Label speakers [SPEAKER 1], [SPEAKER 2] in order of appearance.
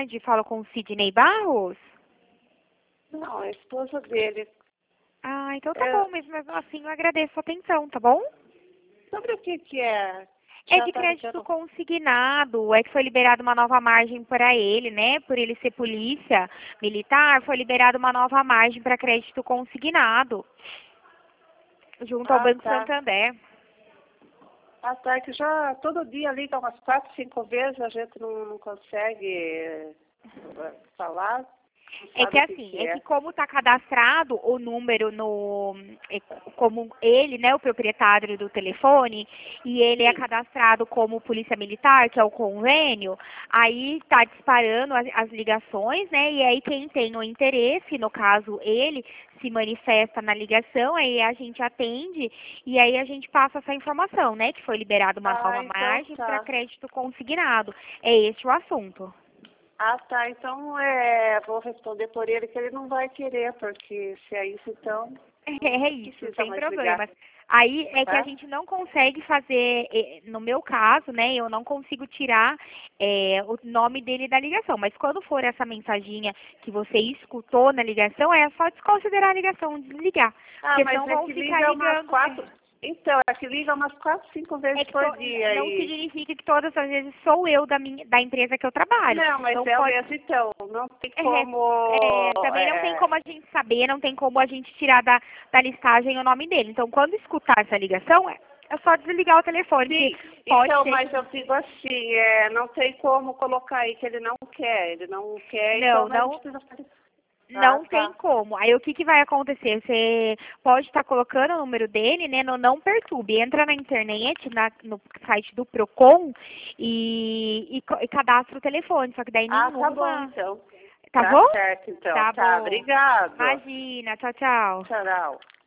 [SPEAKER 1] tarde. Falo com o Sidney Barros.
[SPEAKER 2] Não, é a esposa dele.
[SPEAKER 1] Ah, então tá bom, mas mesmo assim eu agradeço a atenção, tá bom?
[SPEAKER 2] Sobre o que é?
[SPEAKER 1] É
[SPEAKER 2] Já
[SPEAKER 1] de
[SPEAKER 2] tá
[SPEAKER 1] crédito
[SPEAKER 2] ligando?
[SPEAKER 1] consignado, é que foi liberada uma nova margem para ele, né? Por ele ser polícia militar, foi liberada uma nova margem para crédito consignado, junto ao
[SPEAKER 2] Ah,
[SPEAKER 1] Banco
[SPEAKER 2] tá.
[SPEAKER 1] Santander.
[SPEAKER 2] Ah, tá. Que já todo dia liga umas 4, 5 vezes, a gente não consegue falar. Não
[SPEAKER 1] É que
[SPEAKER 2] sabe o
[SPEAKER 1] assim,
[SPEAKER 2] que
[SPEAKER 1] é que
[SPEAKER 2] é.
[SPEAKER 1] como está cadastrado o número no, como ele, né, o proprietário do telefone, e ele é
[SPEAKER 2] Sim.
[SPEAKER 1] cadastrado como polícia militar, que é o convênio, aí está disparando as ligações, né, e aí quem tem o interesse, no caso ele, se manifesta na ligação, aí a gente atende, e aí a gente passa essa informação, né, que foi liberada uma
[SPEAKER 2] Ah,
[SPEAKER 1] nova
[SPEAKER 2] então
[SPEAKER 1] margem para
[SPEAKER 2] tá.
[SPEAKER 1] crédito consignado. É esse o assunto.
[SPEAKER 2] Ah, tá. Então, vou responder por ele que ele não vai querer, porque se é isso, então, não
[SPEAKER 1] É isso,
[SPEAKER 2] precisa
[SPEAKER 1] sem
[SPEAKER 2] mais ligar,
[SPEAKER 1] problemas. Aí é que a
[SPEAKER 2] tá?
[SPEAKER 1] gente não consegue fazer, no meu caso, né, eu não consigo tirar o nome dele da ligação, mas quando for essa mensaginha que você escutou na ligação, é só desconsiderar a ligação, desligar,
[SPEAKER 2] Ah,
[SPEAKER 1] porque
[SPEAKER 2] mas
[SPEAKER 1] senão
[SPEAKER 2] é
[SPEAKER 1] vão
[SPEAKER 2] que
[SPEAKER 1] ficar
[SPEAKER 2] liga umas
[SPEAKER 1] ligando.
[SPEAKER 2] 4. Então, é que liga umas 4, 5 vezes
[SPEAKER 1] É que
[SPEAKER 2] por dia
[SPEAKER 1] não
[SPEAKER 2] aí.
[SPEAKER 1] significa que todas as vezes sou eu da empresa que eu trabalho.
[SPEAKER 2] Não, mas
[SPEAKER 1] Então
[SPEAKER 2] é o
[SPEAKER 1] pode.
[SPEAKER 2] mesmo, então. Não tem
[SPEAKER 1] É,
[SPEAKER 2] como.
[SPEAKER 1] também não tem como a gente saber, não tem como a gente tirar da listagem o nome dele. Então, quando escutar essa ligação, é só desligar o telefone, que
[SPEAKER 2] Sim,
[SPEAKER 1] pode
[SPEAKER 2] então,
[SPEAKER 1] ser
[SPEAKER 2] mas eu
[SPEAKER 1] que...
[SPEAKER 2] digo assim, não tem como colocar aí que ele não quer. Ele não quer, então
[SPEAKER 1] Não,
[SPEAKER 2] a gente
[SPEAKER 1] não,
[SPEAKER 2] precisa fazer. Ah,
[SPEAKER 1] não tem
[SPEAKER 2] tá.
[SPEAKER 1] como. Aí, o que que vai acontecer? Você pode estar colocando o número dele, né, no Não Perturbe. Entra na internet, no site do Procon, e cadastra o telefone. Só que daí
[SPEAKER 2] Ah, tá bom,
[SPEAKER 1] nenhuma...
[SPEAKER 2] então.
[SPEAKER 1] Tá
[SPEAKER 2] Tá
[SPEAKER 1] bom?
[SPEAKER 2] certo, então.
[SPEAKER 1] Tá
[SPEAKER 2] Tá,
[SPEAKER 1] bom.
[SPEAKER 2] obrigado.
[SPEAKER 1] Imagina. Tchau, tchau.
[SPEAKER 2] Tchau.